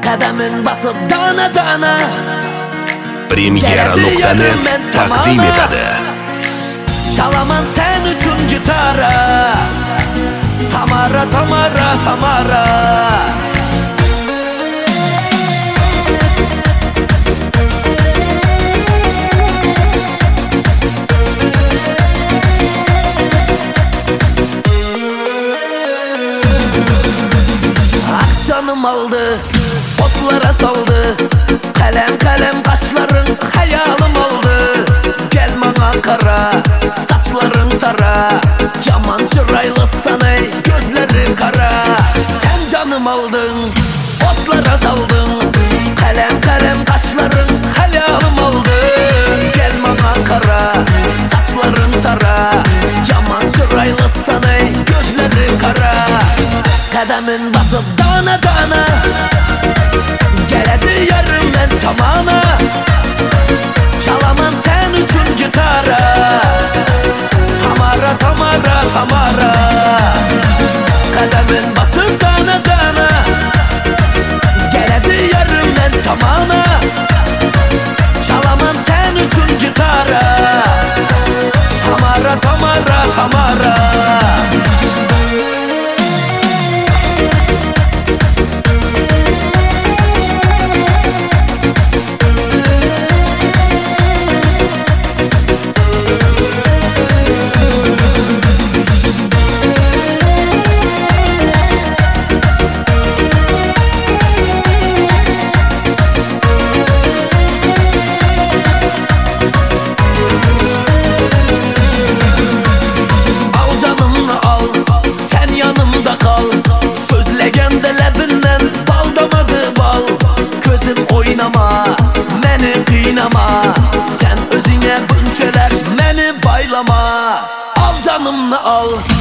Kademin basıp dana dana Premiera.net takdim etadi. Çalaman sen üçün gitara, Tamara, Tamara, Tamara. Ah canım aldı, otlara saldı, kalem kalem kaşların hayalim oldu. Gelme Ankara, saçların tara, yaman çıraylısan ey, gözlerin kara. Sen canım aldın, otlara saldın, kalem kalem kaşların hayalim oldu. Gelme Ankara, saçların tara, yaman çıraylısan ey, gözlerin kara. Kademin basıp dana dana, geledi yarım ben tamana. Çalaman sen üçün gitara, Tamara, Tamara, Tamara. Kademin basıp dana dana, geledi yarım ben tamana. Çalaman sen üçün gitara, Tamara, Tamara, Tamara. Oynama, məni qıynama, sen özüne bunçeler, məni baylama. Al canımını al,